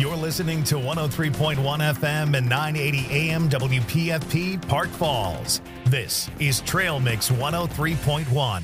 You're listening to 103.1 FM and 980 AM WPFP Park Falls. This is Trail Mix 103.1.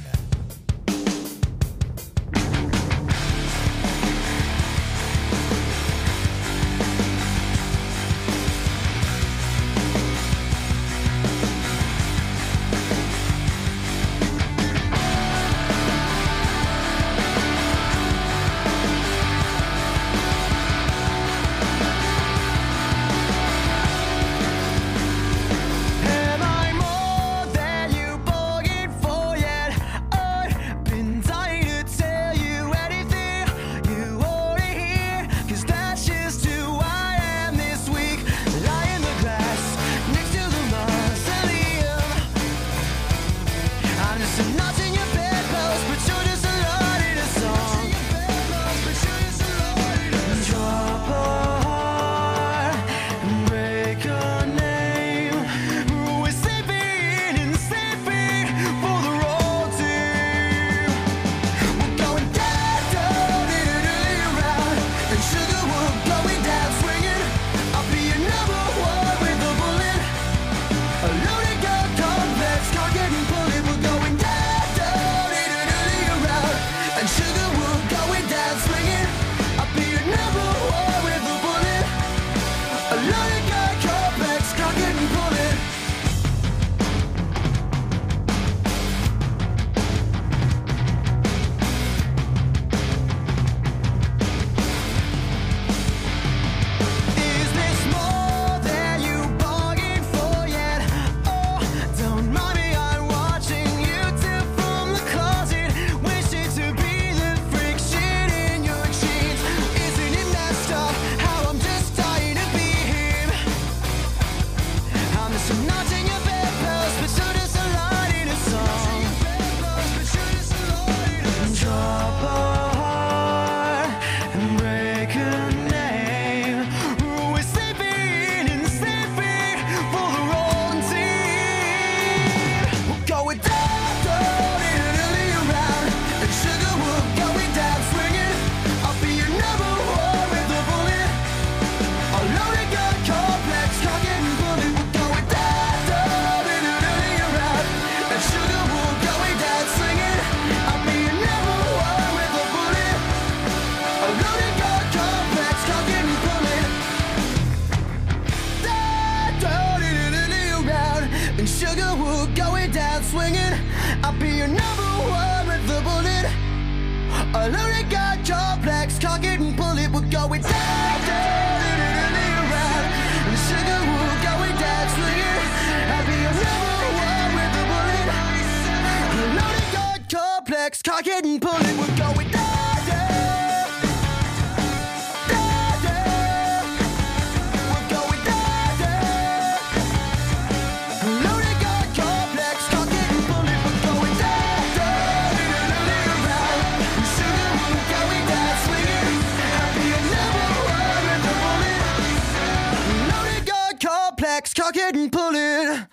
Cock it and pull it, we're going down, down, down, down. We're going down, down. Loaded gun complex, cock it and pull it, we're going down, down, around. Sugar, we're going down, swinging. Happy and never worried the bullet. Loaded gun complex, cock it and pull it.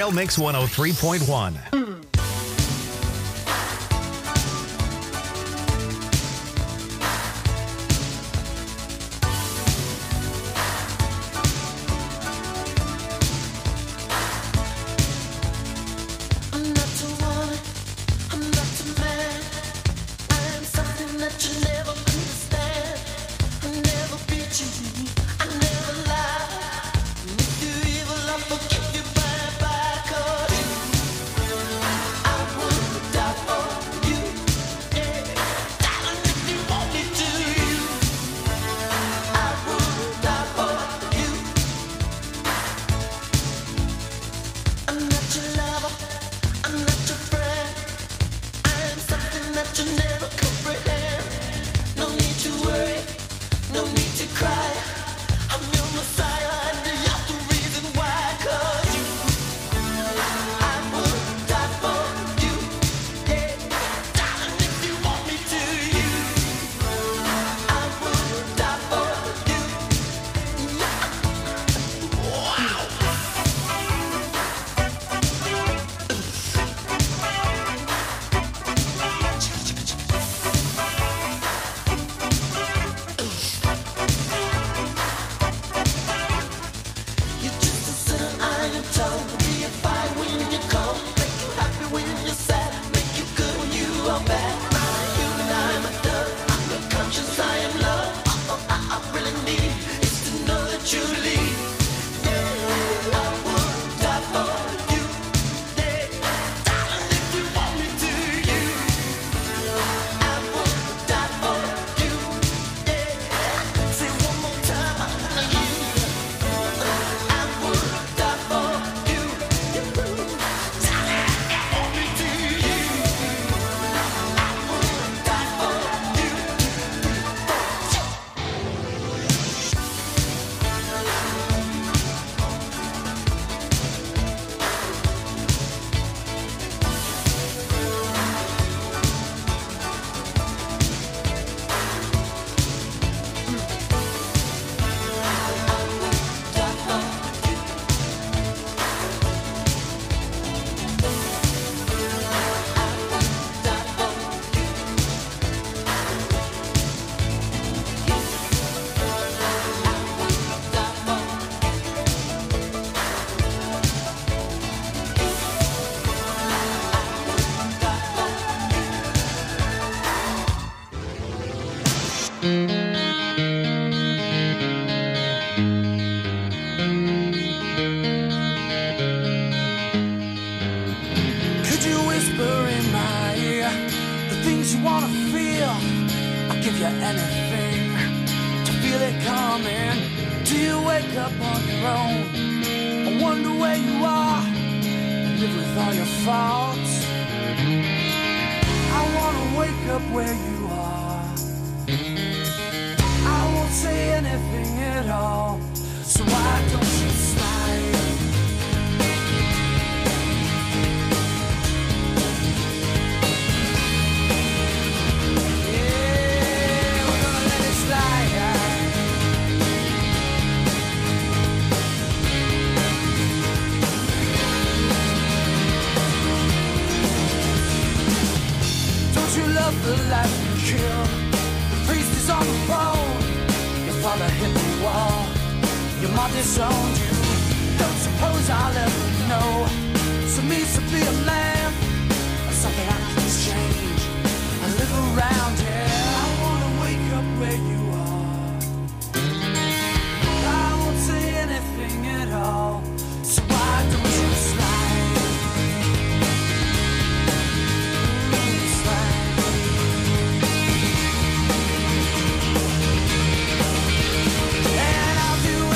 Trail Mix 103.1.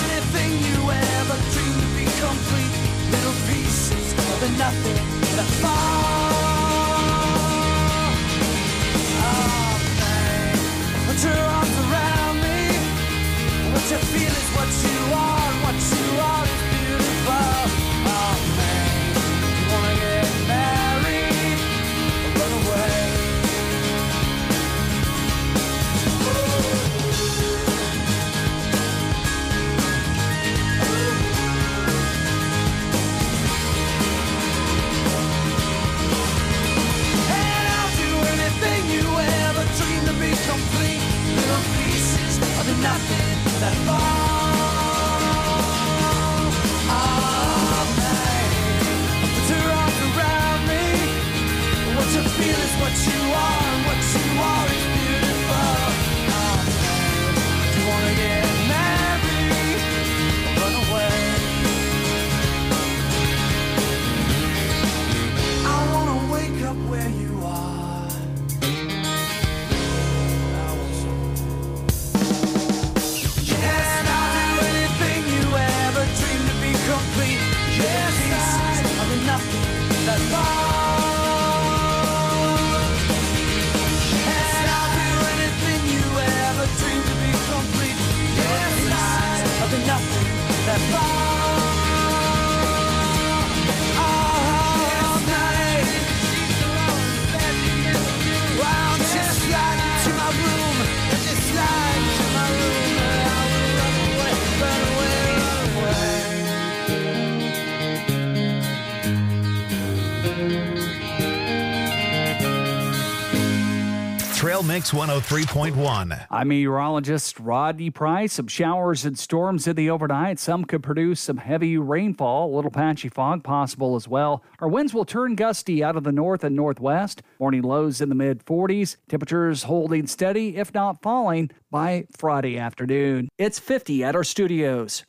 Nothing that the nothing that falls. All night, put your arms around me. What you feel is what you are, and what you are is beautiful. All night, do you wanna get married or run away? I wanna wake up where you are. Yes, I'll do anything you ever dreamed to be complete. Yes, pieces of the nothing that falls. Yes, I'll do anything you ever dreamed to be complete. Yes, pieces of the nothing that falls. All night. Wow, just slide into my room. Just slide into my room. I will run away, run away, run away. Trail Mix 103.1. I'm meteorologist Rodney Price. Some showers and storms in the overnight. Some could produce some heavy rainfall, a little patchy fog possible as well. Our winds will turn gusty out of the north and northwest. Morning lows in the mid-40s. Temperatures holding steady, if not falling, by Friday afternoon. It's 50 at our studios.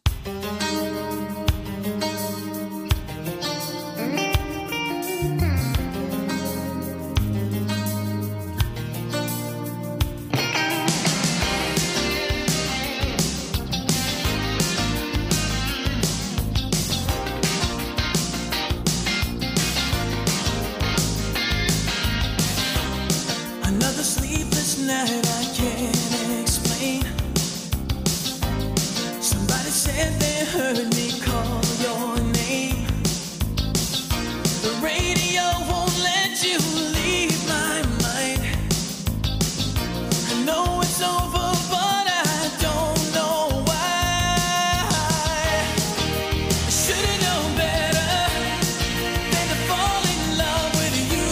Another sleepless night I can't explain. Somebody said they heard me call your name. The radio won't let you leave my mind. I know it's over, but I don't know why. I should've known better than to fall in love with you.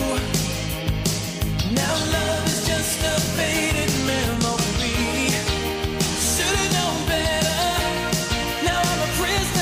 Now love is just a faded memory. Should've known better. Now I'm a prisoner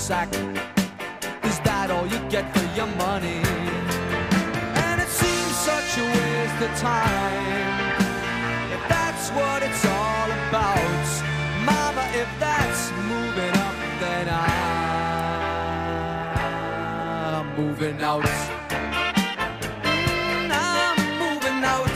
sack. Is that all you get for your money? And it seems such a waste of time. If that's what it's all about, mama, if that's moving up, then I'm moving out. I'm moving out.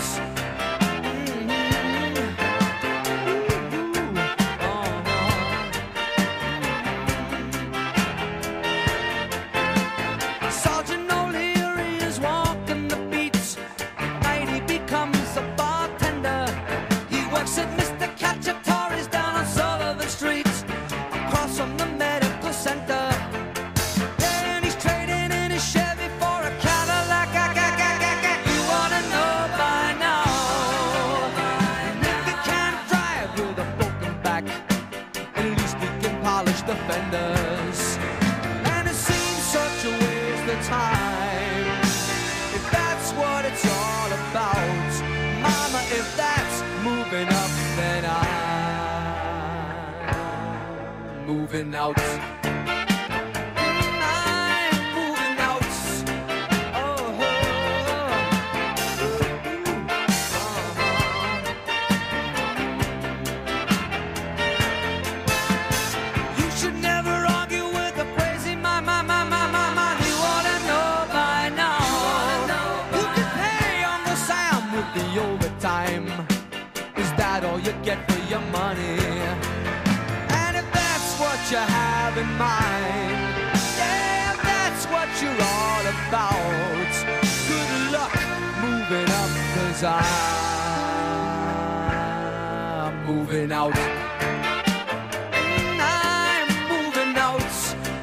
Sergeant O'Leary is walking the beats. Night he becomes a bartender. He works at Mr. Cacciatore's down on Sullivan Street, across from the medical center. And he's trading in his Chevy for a Cadillac. You wanna know by now. And if he can't drive with a broken back, at least he can polish the fenders. And it seems such a waste of time. If that's what it's all about, mama, if that's moving up, then I'm moving out. I'm moving out. Oh, you should never argue with a crazy man. You ought to know by now. You can pay Uncle Sam with the overtime. Is that all you get for your money? And if that's what you have in mind, yeah, if that's what you're all about, good luck moving up, 'cause I'm moving out. I'm moving out.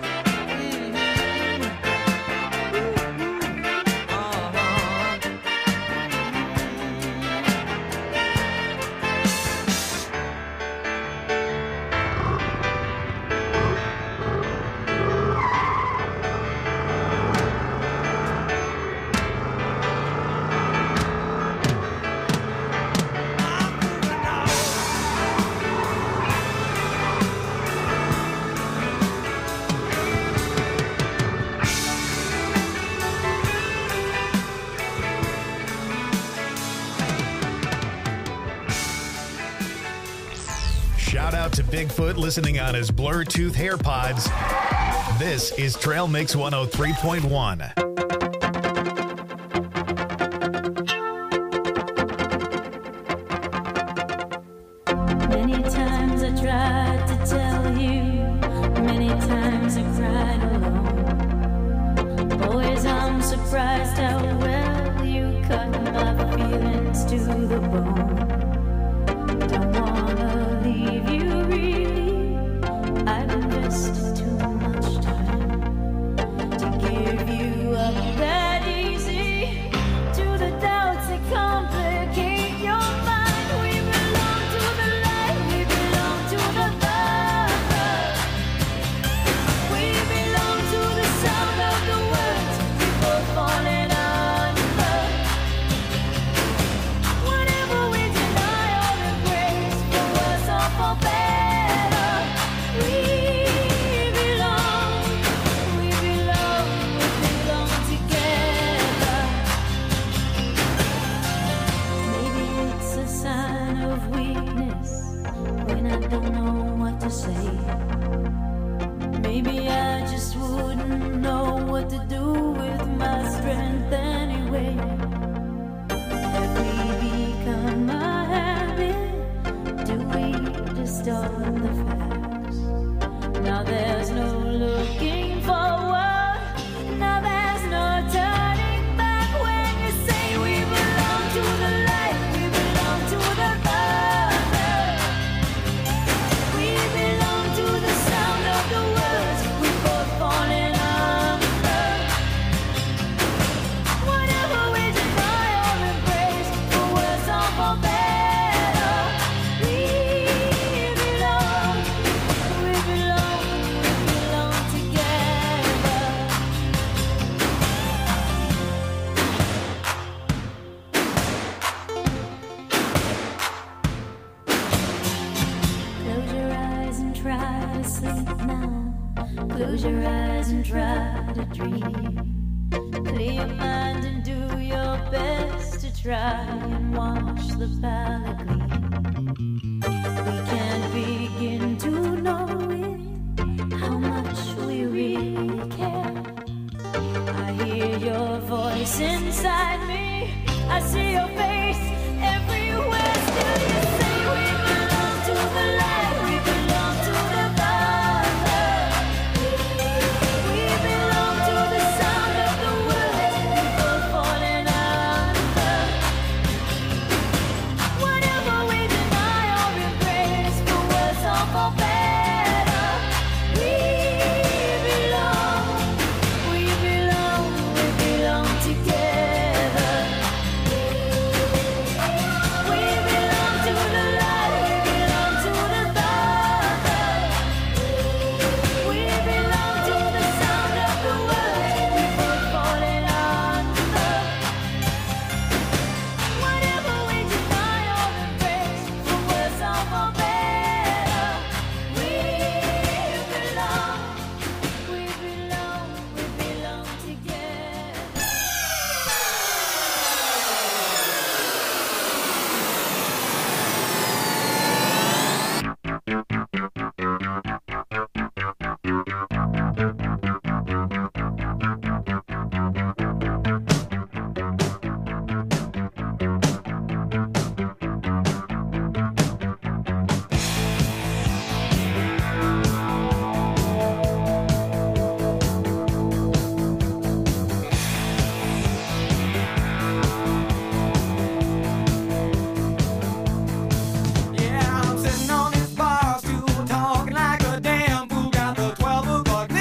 Shout out to Bigfoot listening on his Bluetooth AirPods. This is Trail Mix 103.1. Many times I tried to tell you, many times I cried alone. Always I'm surprised how well you cut my feelings to the bone. Don't wanna leave you really, I've invested too much time to give you up that easy to the doubts that complicate your mind. We belong to the light, we belong to the thunder. We belong to the sound of the words we both falling under. Whatever we deny or embrace, for worse or for better, we belong together. Maybe it's a sign of weakness when I don't know what to say. Maybe I just wouldn't know what to do with my strength anyway. Have we become a habit? Do we distort the facts? Now there's no looking forward. Now there's no turning back when you say we belong to the light, we belong to the thunder. We belong to the sound of the words we both falling under. Whatever we deny or embrace, for worse or for better, we belong together. Close your eyes and try to sleep now. Close your eyes and try to dream. Clear your mind and do your best to try and watch the palette gleam. We can't begin to know it, how much we really care. I hear your voice inside me, I see your face everywhere. Still you say we belong to the light, we belong to the Father. We belong to the sound of the words people falling under. Whatever we deny or embrace, for worse or for better, we belong together. We belong to the light, we belong to the Father. We belong to the sound of the words people falling under. Whatever we deny or embrace, for worse or for better, we belong together. Yeah, I'm sitting on this bar stool, talking like a damn fool. Got the 12 o'clock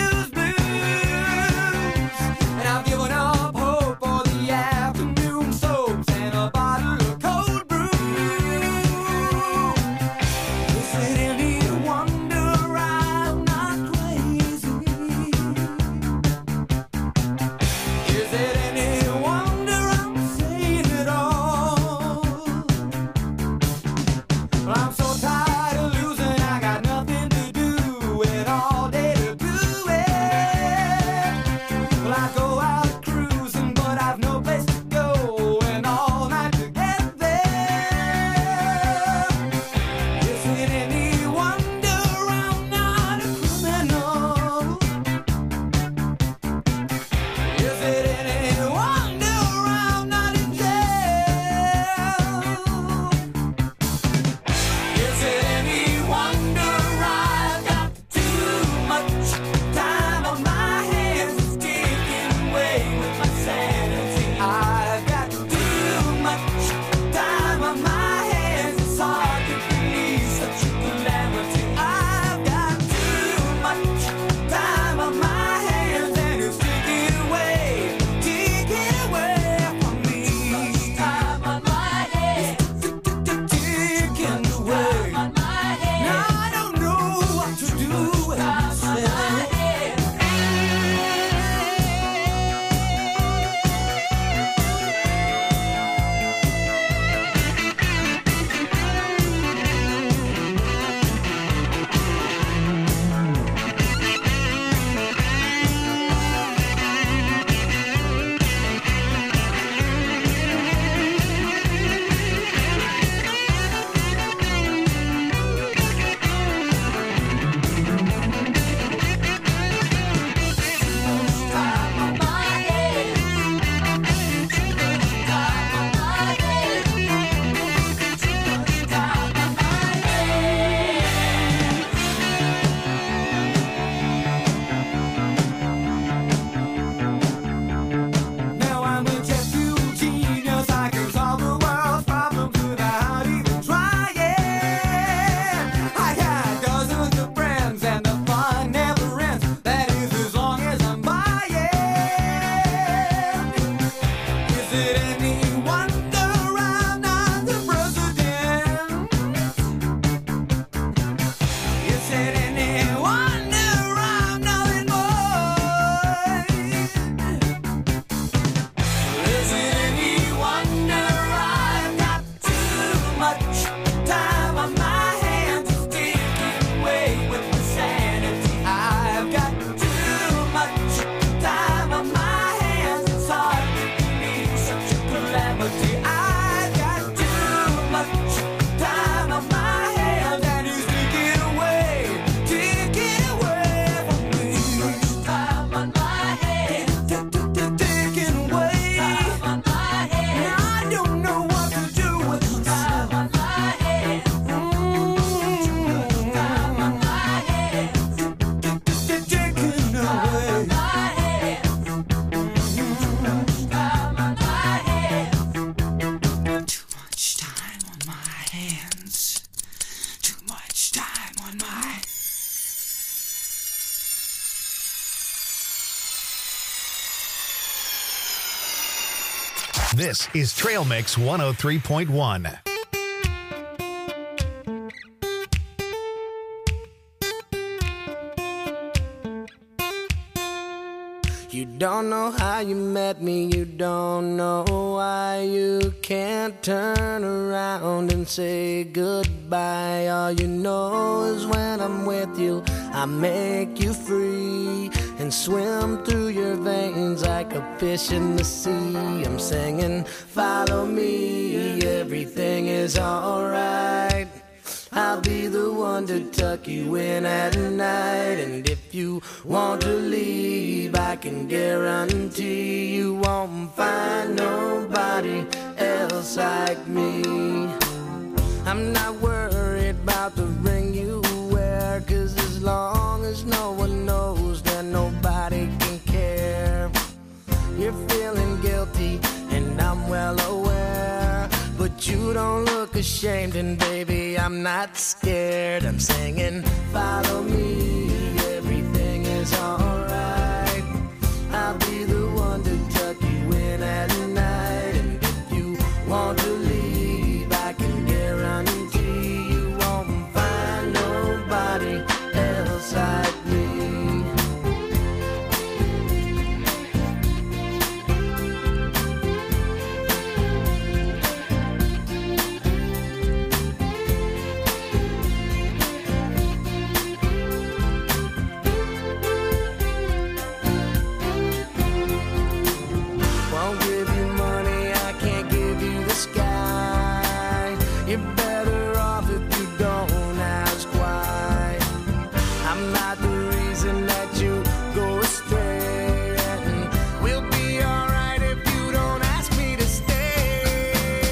This is Trail Mix 103.1. You don't know how you met me, you don't know why you can't turn around and say goodbye. All you know is when I'm with you, I make you free and swim through your veins like a fish in the sea. I'm singing, follow me, everything is alright. I'll be the one to tuck you in at night. And if you want to leave, I can guarantee you won't find nobody else like me. I'm not worried about the ring you wear, 'cause as long as no one knows, then nobody can care. You're feeling guilty, and I'm well aware, but you don't look ashamed, and baby, I'm not scared. I'm singing, follow me, everything is alright. I'll be the one to tuck you in at night. And if you want to leave, I can guarantee you won't find nobody else like me. Won't give you money, I can't give you the sky. You're better off if you don't ask why. I'm not the reason that you go astray, and we'll be alright if you don't ask me to stay.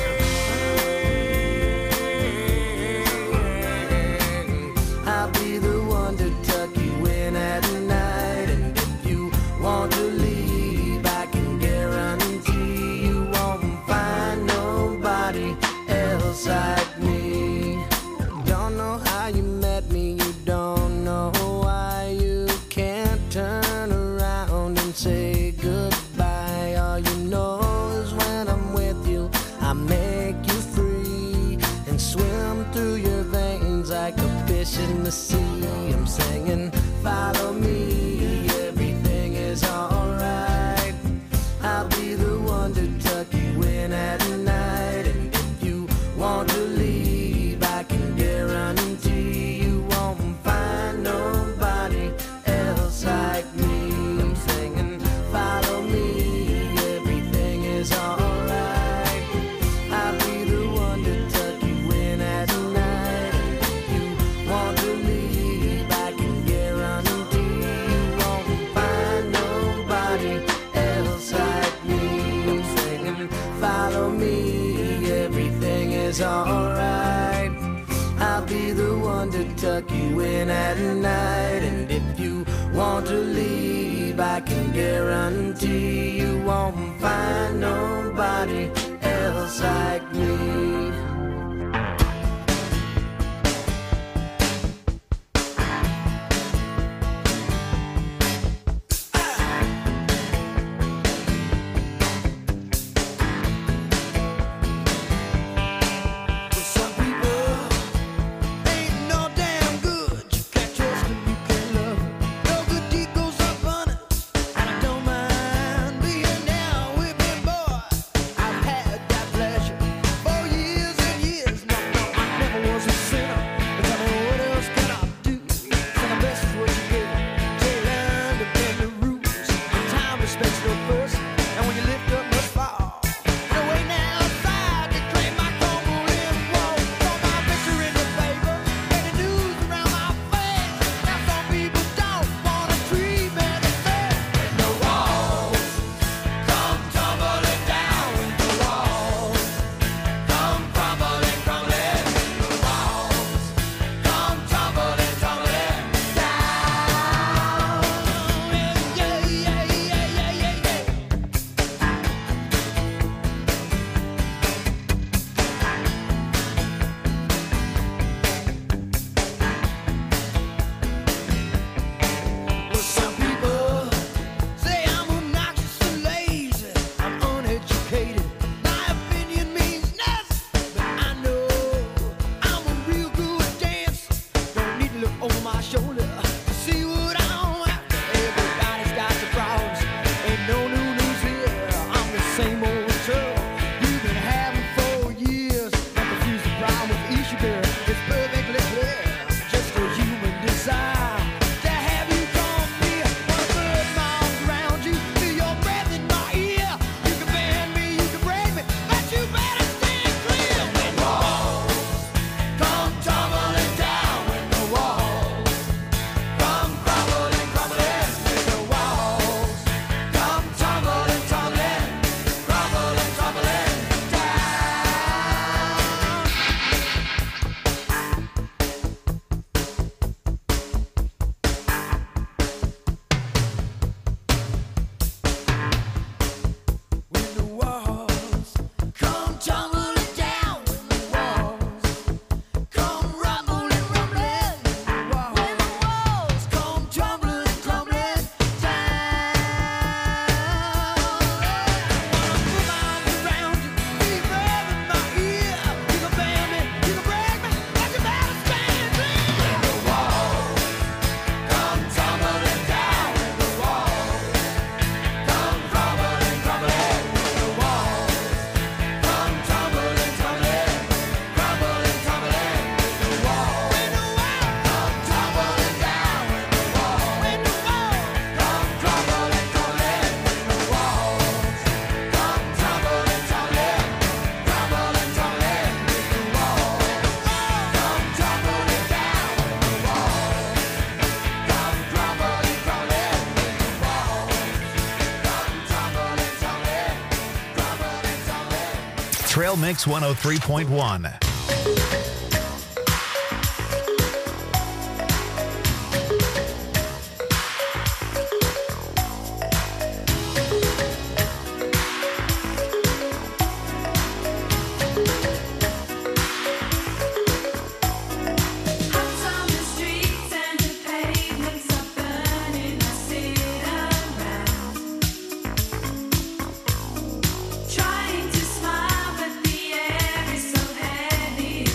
I'll be the one to tuck you in at night. And if you want to leave, I can guarantee you won't find nobody else like me. Don't know how you met me, you don't know why you can't turn around and say goodbye. All you know is when I'm with you, I make you free and swim through your veins like a fish in the sea. I'm singing, follow me, everything is alright. I'll be the one to tuck you in at night. And if you want to leave, I can guarantee you won't find nobody else like me. I'm singing, follow me, everything is alright. I'll be the one to tuck you in at night. And if you want to leave, I can guarantee you won't find nobody else like me. I'm singing, follow me, everything is alright. I'll be the one to tuck you in at night. And if you want to leave, I can guarantee you won't find nobody else like me. Some people ain't no damn good. You can't trust them, you can't love them. No good deed goes unpunished, and I don't mind being down with me, boy. I've had that pleasure. Trail Mix 103.1. Trying to smile, but the air is so heavy.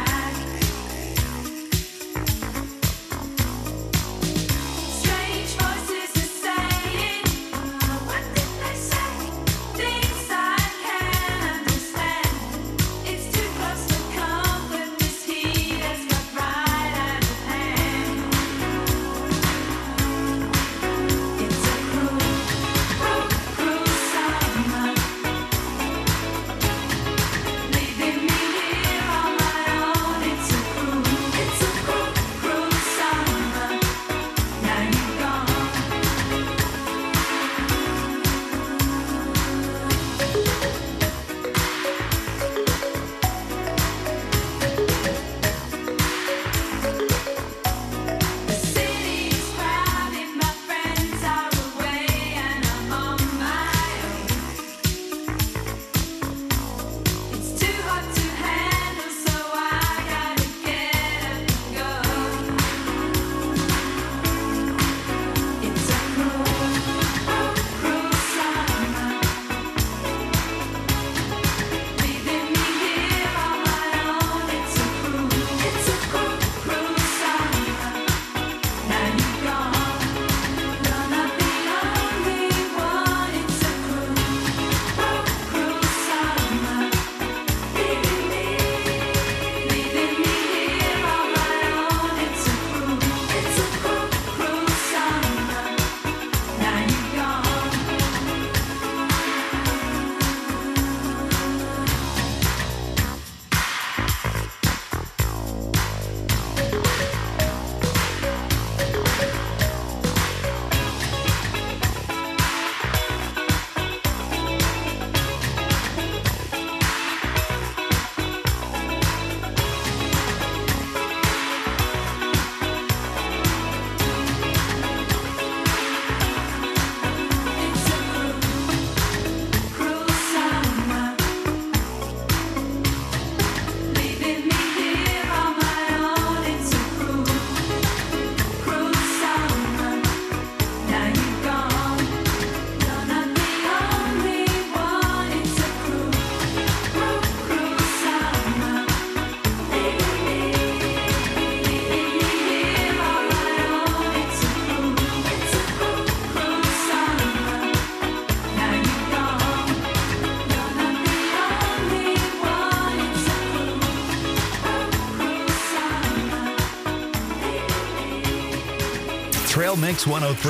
Trail Mix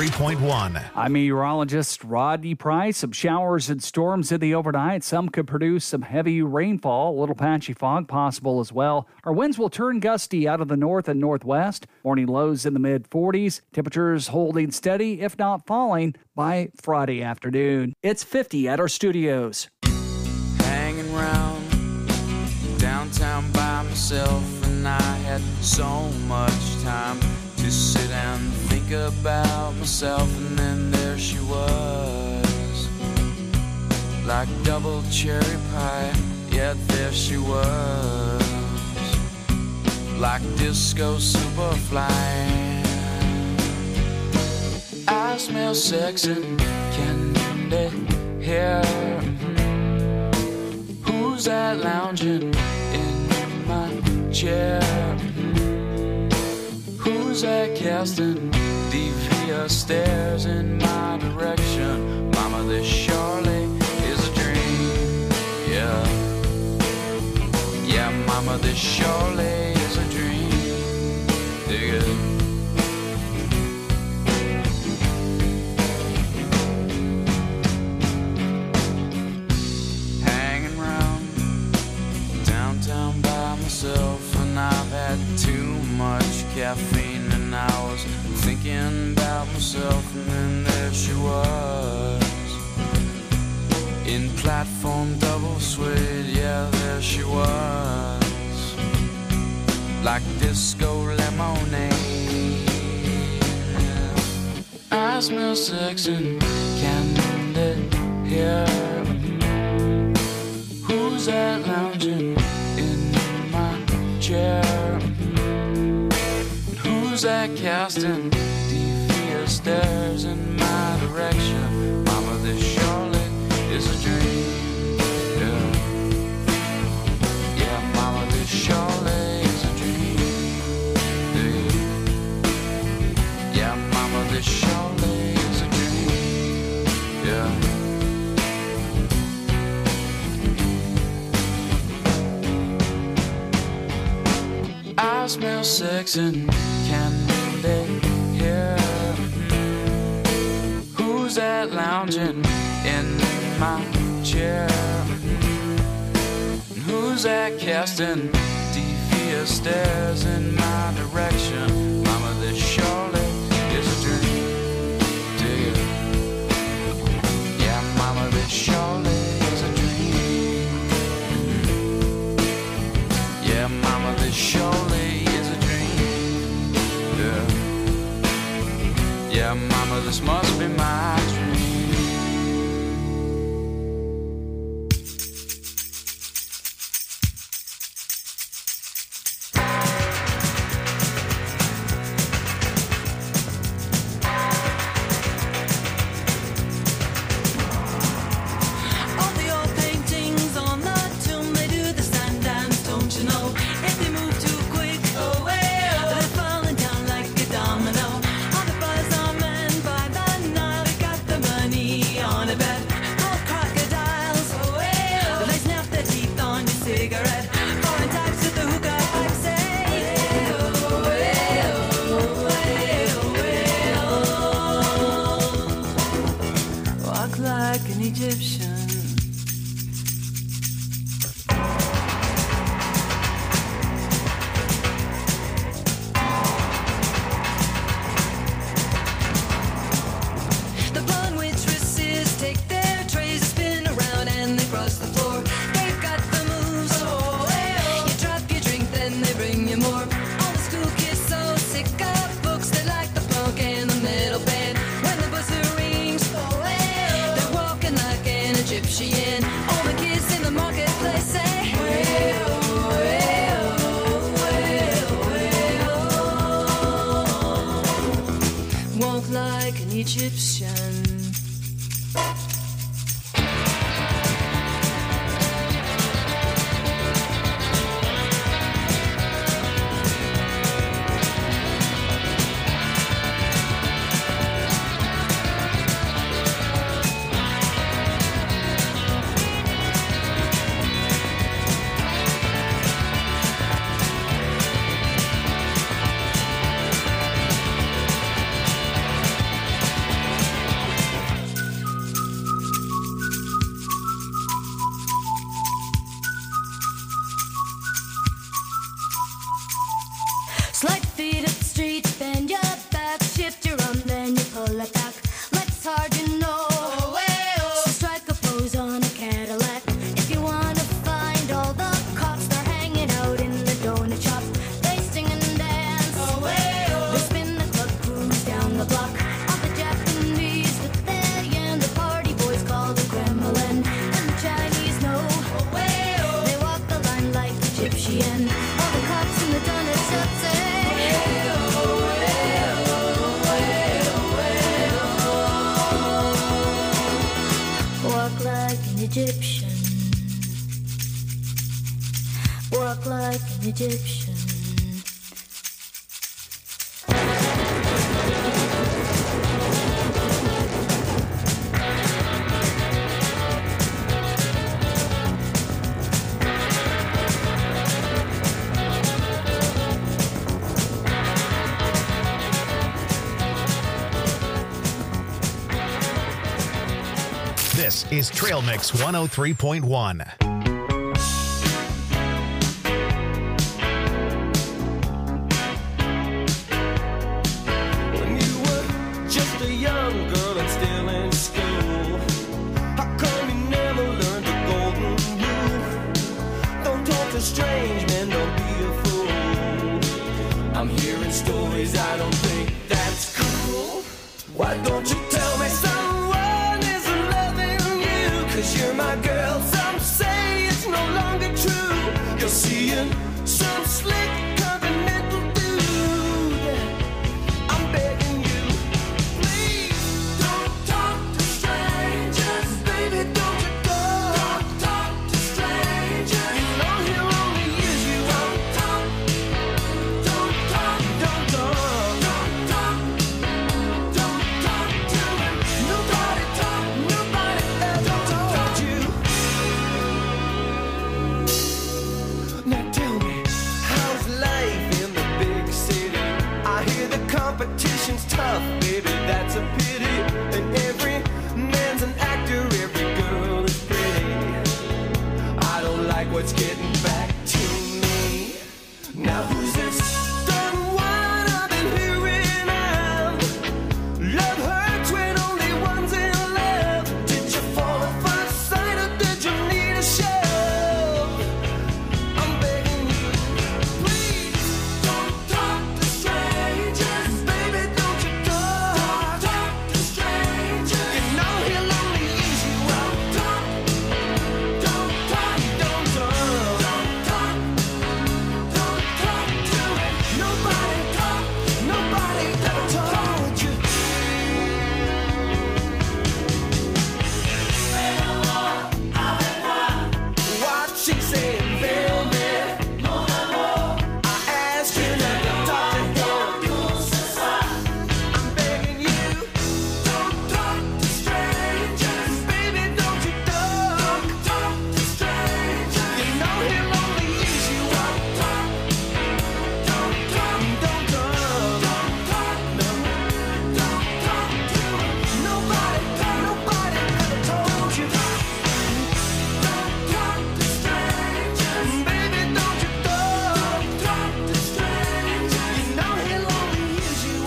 103.1. I'm meteorologist Rodney Price. Some showers and storms in the overnight. Some could produce some heavy rainfall, a little patchy fog possible as well. Our winds will turn gusty out of the north and northwest. Morning lows in the mid-40s. Temperatures holding steady, if not falling, by Friday afternoon. It's 50 at our studios. Hanging round downtown by myself, and I had so much time to sit and think about myself, and then there she was, like double cherry pie, yeah, there she was, like disco superfly. I smell sex and candy here. Who's that lounging in my chair? Who's that casting devious stares in my direction? Mama, this surely is a dream. Yeah, yeah, mama, this surely is a dream. Dig it. Hanging around downtown by myself, and I've had too much caffeine, and I was thinking about myself, and then there she was, in platform double suede. Yeah, there she was, like disco lemonade. I smell sex and candy here. Who's that lounging in my chair? Who's that casting devious stares in my direction? Mama, this surely is a dream. Yeah, yeah, mama, this surely is a dream. Yeah, yeah, mama, this surely is a dream. Yeah. I smell sex and candy here. Who's that lounging in my chair? Who's that casting devious stares in my direction? Mama, this surely is a dream. Dig it? Yeah, mama, this surely is a dream. Yeah, mama, this surely is a dream. Yeah, yeah, mama, this must be my dream. All the old paintings on the tomb, they do the sand dance, don't you know? If they move too quick, they're falling down like a domino. All the buzz are men by the Nile, they got the money on a bet. All crocodiles, they snap their teeth on your cigarette. Foreign types with the hookah pipe say, walk like an Egyptian. The blonde waitresses take their trays, spin around and they cross the floor. They've got the moves. You drop your drink, then they bring you more. All the school kids so sick of books, they like the punk and the metal band. When the buzzer rings, they're walking like an Egyptian. All the kids in the marketplace say, walk like an Egyptian. Slide feet up the street, bend your back, shift your arm, then you pull it back. Let's hard, you know. So strike a pose on a Cadillac. If you wanna find all the cops, they're hanging out in the donut shop. They sing and dance. They spin the club, cruise down the block. All the Japanese with their yen, the party boys call the Kremlin. And the Chinese know. They walk the line like Egyptian. All the cops in the donut shop say, walk like an Egyptian. Walk like an Egyptian. This is Trail Mix 103.1. When you were just a young girl and still in school, how come you never Don't you tell me someone isn't loving you, 'cause you're my girl. Some say it's no longer true. You're seeing some slick continental dude. I'm begging you, please don't talk to strangers. Baby, don't you don't talk to strangers. You know he'll only use you. Don't talk, don't talk, don't talk, don't talk, don't talk to him. Nobody ever told you. Now tell me, how's life in the big city? I hear the competition's tough, baby, that's a pity. And every man's an actor, every girl is pretty. I don't like what's getting back to me. Now who's this done one I've been hearing of? Love hurts when only one's in love. Did you fall at first sight or did you need a shove? I'm begging you, please don't talk to strangers. Baby, don't you talk to strangers. You know he'll only use you. Don't talk, don't talk, don't talk, don't talk, don't talk to him. Nobody ever told you. What she saying, baby? I asked you not to talk to him. I'm begging you, don't talk to strangers. Baby, don't you talk to strangers. You know he'll only use you. Don't talk, don't talk, don't talk, don't talk, no, don't talk to him. Nobody ever told you. Don't talk to strangers. Baby, don't you talk to strangers. You know he'll only use you.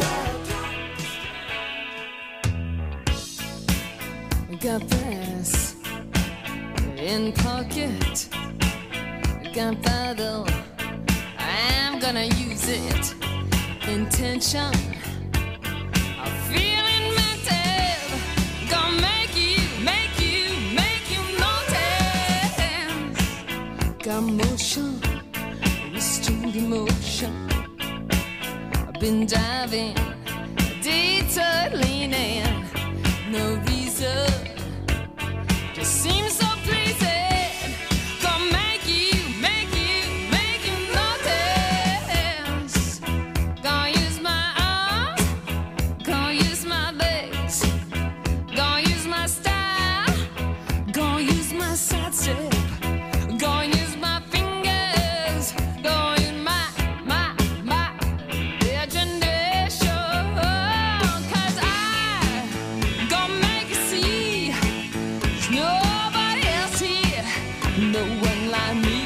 Got this in pocket, gunpowder. I'm gonna use it. Intention, I'm feeling mental. Gonna make you notice. Got motion, restrained emotion. I've been diving, detour leaning, no reason. Just seems so pleasing. Gonna make you notice. Gonna use my arms, gonna use my legs, gonna use my style, gonna use my side step, gonna use my fingers, gonna use my imagination. 'Cause I gonna make you see there's nobody else here, no one like me.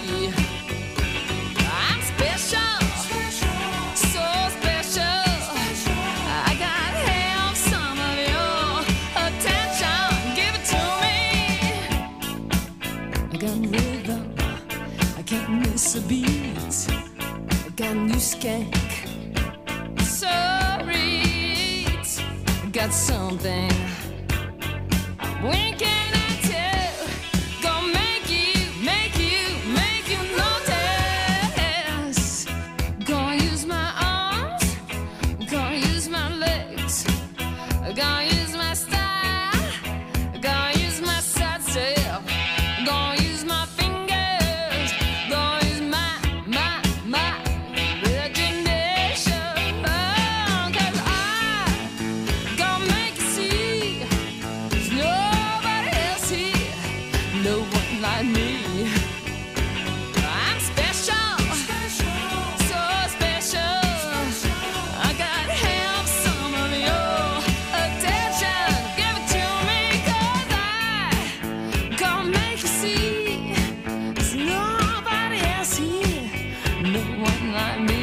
I'm special, so special. I gotta have some of your attention. Give it to me. I got rhythm, I can't miss a beat. I got new skank, so reach. I got something winking at you. Gonna make you notice. Gonna use my arms, gonna use my legs, gonna use my style, gonna use my side step, gonna use my fingers, gonna use my imagination. 'Cause I gonna make you see there's nobody else here, no one like me. I'm special, so special. I gotta have some of your attention. Give it to me, 'cause I gonna make you see there's nobody else here, no one like me.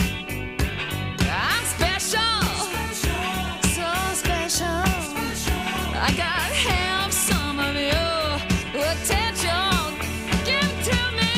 I'm special, so special. I gotta have some of your attention. Give it to me.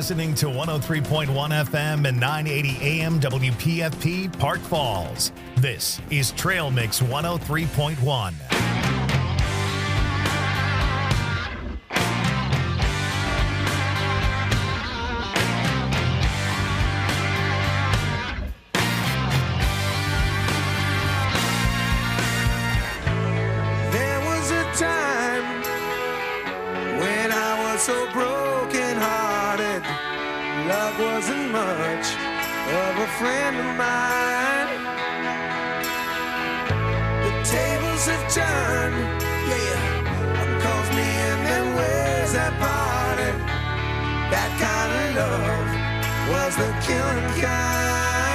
listening to 103.1 FM and 980 AM WPFP Park Falls. This is Trail Mix 103.1. There was a time when I was so broken hearted. Love wasn't much of a friend of mine. The tables have turned, yeah. One calls me and then ways that parted. That kind of love was the killing kind.